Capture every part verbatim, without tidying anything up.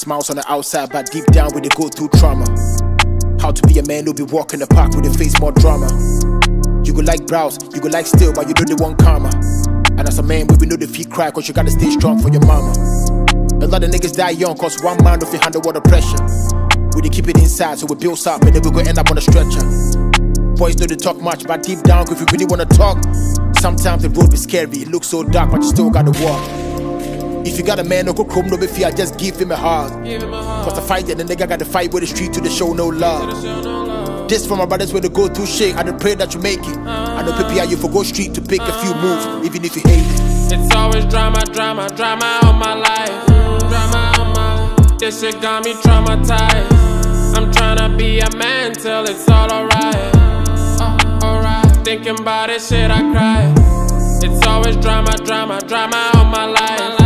Smiles on the outside, but deep down we they go through trauma. How to be a man who be walking the park with a face more drama. You go like brows, you go like still, but you know they want karma. And as a man, we know the feet cry, cause you gotta stay strong for your mama. A lot of niggas die young, cause one man don't fit handle water pressure. We they keep it inside, so we build up, and then we go end up on a stretcher. Boys know they talk much, but deep down, if you really wanna talk, sometimes the road be scary, it looks so dark, but you still gotta walk. If you got a man, no go chrome, no be fear, just give him a hug. Cause the fight, and the nigga got to fight with the street to the show no love. This for my brothers where they go through shit, I don't pray that you make it. I know people are you for go street to pick a few moves, even if you hate it. It's always drama, drama, drama on my life. Drama on my life. This shit got me traumatized. I'm tryna be a man till it's all alright. Uh, alright. Thinking about this shit, I cry. It's always drama, drama, drama on my life.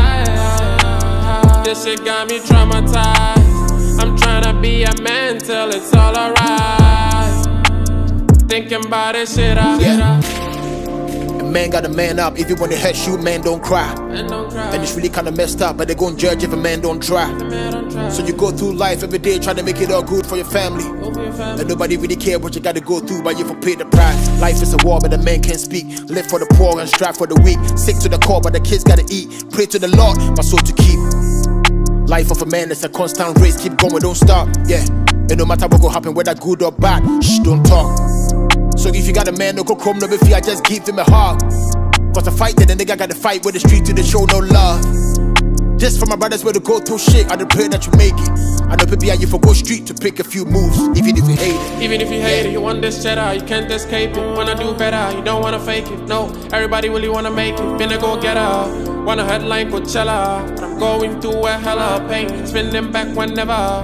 This shit got me traumatized. I'm tryna be a man till it's all alright. Thinking about this shit, I yeah. A man gotta man up. If you wanna hurt you, man don't cry. Man don't cry. And it's really kinda messed up, but they gon' judge if a man don't try. Man don't try. So you go through life every day trying to make it all good for your family. Your family. And nobody really care what you gotta go through, but you for pay the price. Life is a war, but the man can't speak. Live for the poor and strive for the weak. Sick to the core, but the kids gotta eat. Pray to the Lord, my soul to keep. Life of a man is a constant race, keep going, don't stop, yeah. And no matter what go happen, whether good or bad, shh, don't talk. So if you got a man, no go chrome, no be fear, just give him a hug. Cause the fight, then the nigga gotta fight with the street to the show no love. This for my brothers where they go through shit, I don't pray that you make it. I know people are you for go street to pick a few moves, even if you hate it. Even if you hate it, you want this cheddar, you can't escape it. Wanna do better, you don't wanna fake it. No, everybody really wanna make it. Been a go-getter, wanna headline Coachella, but I'm going through a hella pain, spinning back whenever.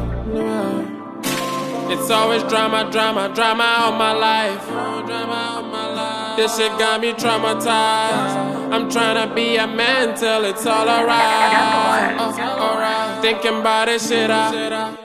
It's always drama, drama, drama on my life. Drama on my life. This shit got me traumatized. I'm tryna be a man till it's all alright. Uh, alright. Thinking about this shit, I